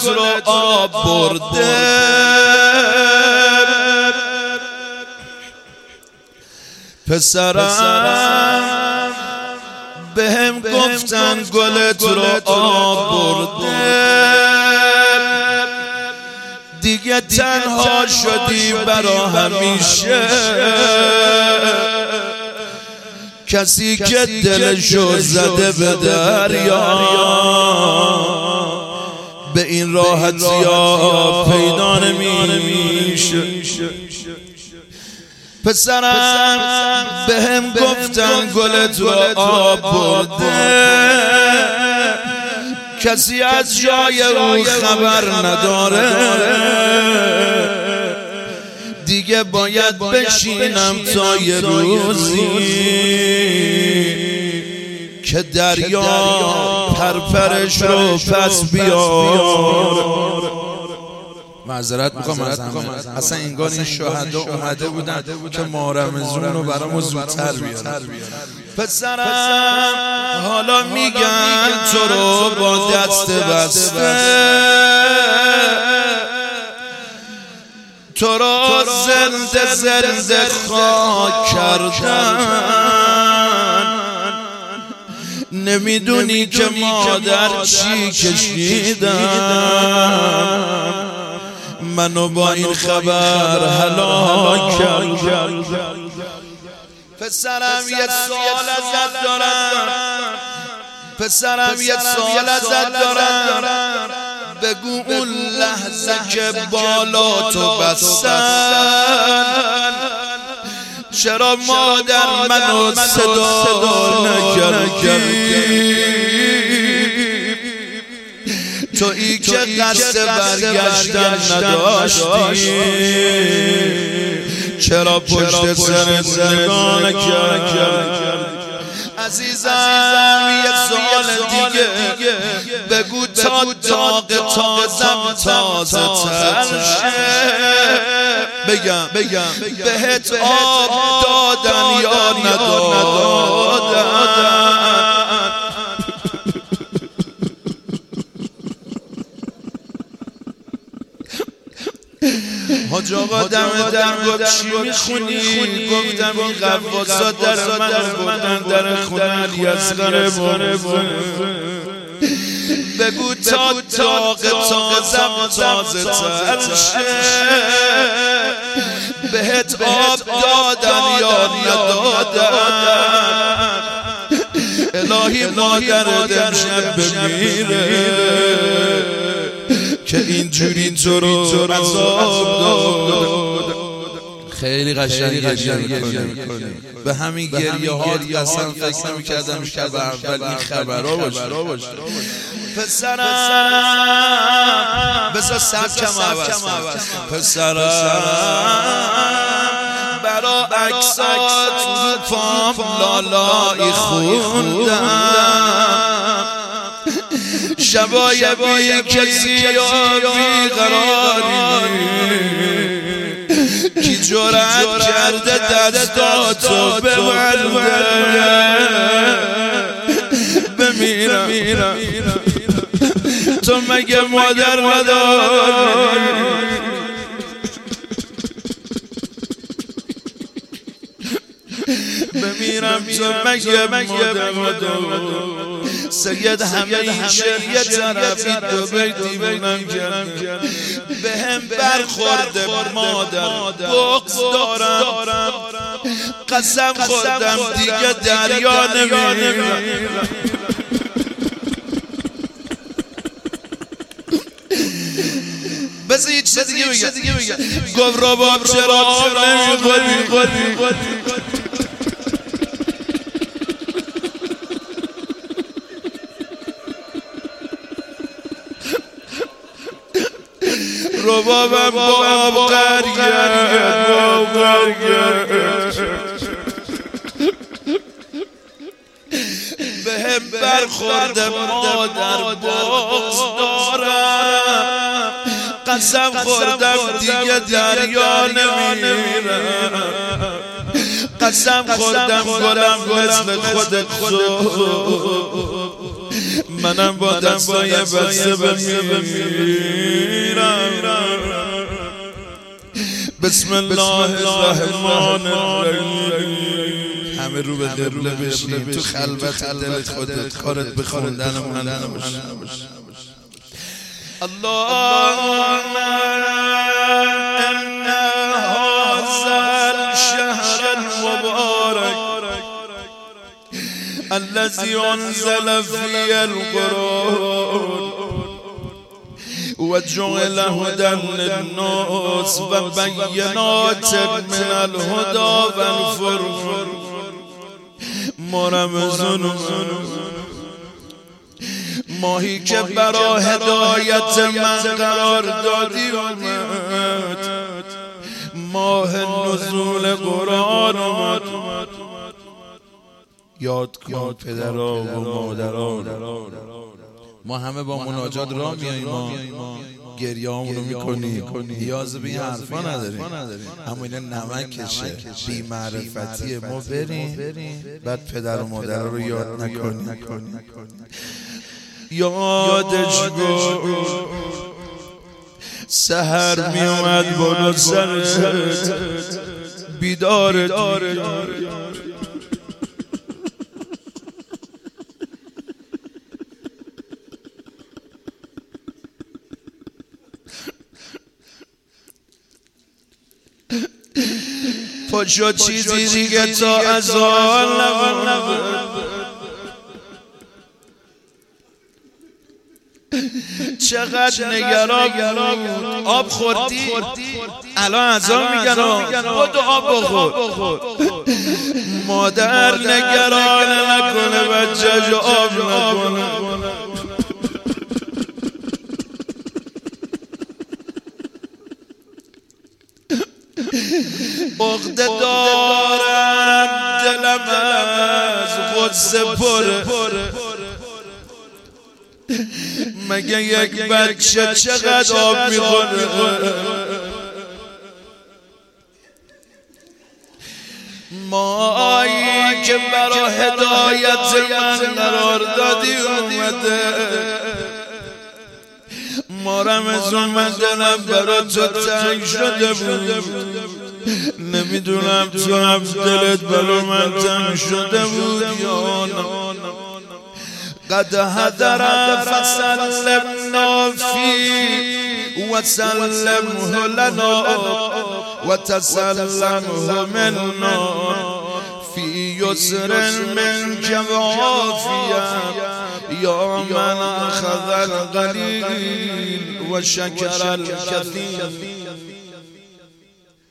رو آب برده. پسرم بهم گفتن گلت رو آب برده، دیگه تنها شدی برا همیشه. کسی که دلشو زده به دریا به این راحتی ها پیدا نمیشه. پسرم بهم گفتن گلت رو آب برده، کسی از جای او خبر نداره. دیگه باید بشینم تا یه روزی که دریا پرپرش رو پس بیار. معذرت میخوام از همه، اصلا انگار این شهدا اومده بودن که ماه رمضان رو برامو زودتر بیارن. پسرم حالا میگن تو رو با دست بسته، تو رو زنده زنده خاک کردن. نمیدونی که مادر چی کشیدم، منو با این خبر هلاک کرد. پسرم یه سوال ازت دارم، پسرم یه سوال ازت دارم، بگو اون لحظه که بالا تو بستن چرا مادر منو صدا نکردی؟ تویی که قصد برگشتن نداشتی، چرا پشت سرت نگاه نکردی؟ عزیزم یه سوال دیگه بگو تا داغ تازم تازه تر شه. بگم بهت آب دادن یا ندادن؟ حاج آقا دم گفت چی میخونی؟ گفتم این غواصا در من بردن در خونه علی اصغر بردن. بگو تا داغ تازم تازه تر شه، بهت آب دادن یا ندادن؟ الهی مادرت امشب بمیره که اینجوری تو رو عذاب داد. خیلی قشنگ گریه به همین گریه ها قسم فکر نمی‌کردم که اول این خبرها باشه. پسرم بذار سبکم عوض، پسرم برا عکسات رو پام لالایی خوندم، شبای بی کسی و بی قراری کی جرأت کرده دستاتو بمیرم. تو مگه مادر نداری؟ بمیرم تو مگه مادر نداری؟ سید همیشه یه طرفی دو بیتی بونم کرد، به هم برخورده مادر بغض دارم، قسم خوردم دیگه دریا نمیرم. بس یه چیز دیگه بگم گفت رباب چرا نمیخوری؟ ربابم با آب قرگرد به هم برخورده مادر بغض دارم، قسم خوردم دیگه دریا نمیرم، قسم خوردم گلم مثل خودت منم با دستای بسته بمیرم. بسم الله الرحمن الرحیم. همه رو به قبله بشین، تو خلوت دل خودت کارت به خوندن من نباشه. اللهم ان هذا الشهر المبارك الذي انزل فيه القرآن وجعل هدى للناس وبينات من الهدى والفرقان. ما رمضان ماهی که برای هدایت من قرار دادی اومد، ماه نزول قرآن اومد. یاد کن پدرها و مادران، ما همه با مناجات راه میاییم، ما گریه همونو میکنیم، نیاز به این حرفا نداریم، اما اینا نمکشه، بی معرفتیه. ما بریم بعد پدر و مادر رو یاد نکنیم. یادش گو سحر میومد بالا سرت بیدارت پاشو چیزی دیگه تا از آن چقدر نگران آب خوردی الان از آن میگن خود آب بخور. مادر نگران نکنه بچه آب نکنه. عقده دارم دلم از غصه پره، مگه یک بچه چقدر آب میخوره؟ مایی که برای هدایت من قرار دادی اومده، ما رمضان من دلم برا تو تنگ شده بود، نمیدونم تو هم دلت برا من تنگ شده بود یا نه. قد هدر فسلمنا فی و سلمه لنا و تسلمه منا فی یسر من جوافیه یا من اخذ القلیل و شکر الکثیر.